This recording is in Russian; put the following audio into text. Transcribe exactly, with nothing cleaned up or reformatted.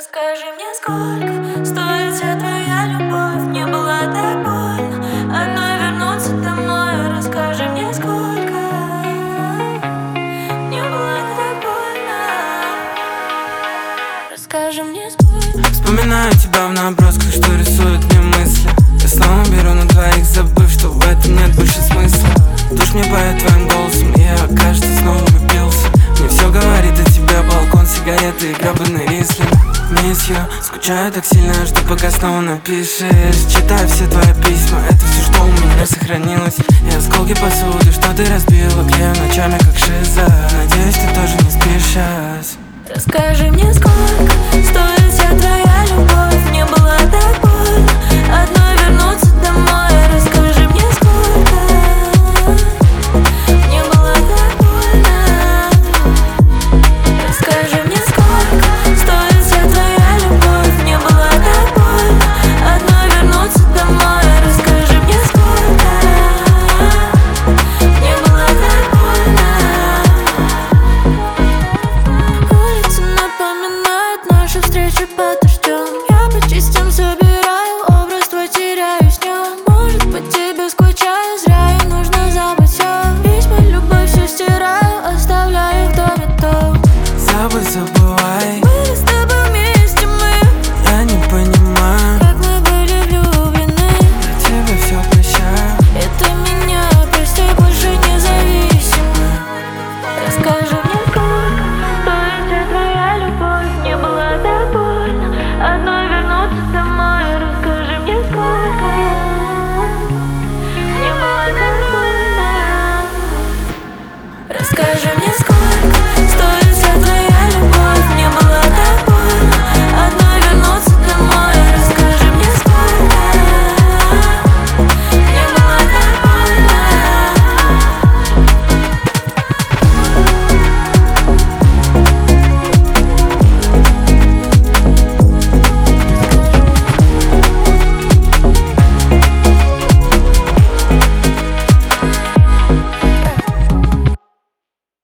Расскажи мне, сколько стоит вся твоя любовь. Мне было так больно одной вернуться домой. Расскажи мне, сколько мне было так больно. Расскажи мне, сколько. Вспоминаю тебя в набросках, что рисуют мне мысли. Я снова беру на двоих, забыв, что в этом нет больше смысла. Душ мне поет твоим голосом, и я, кажется, снова влюбился. Мне все говорит о тебе, балкон, сигареты и гребаный рислинг. Miss you, скучаю так сильно, что пока снова напишешь. Читаю все твои письма, это все, что у меня сохранилось. И осколки посуды, что ты разбила, клею ночами как шиза. Надеюсь, ты тоже не спишь сейчас. Расскажи мне, сколько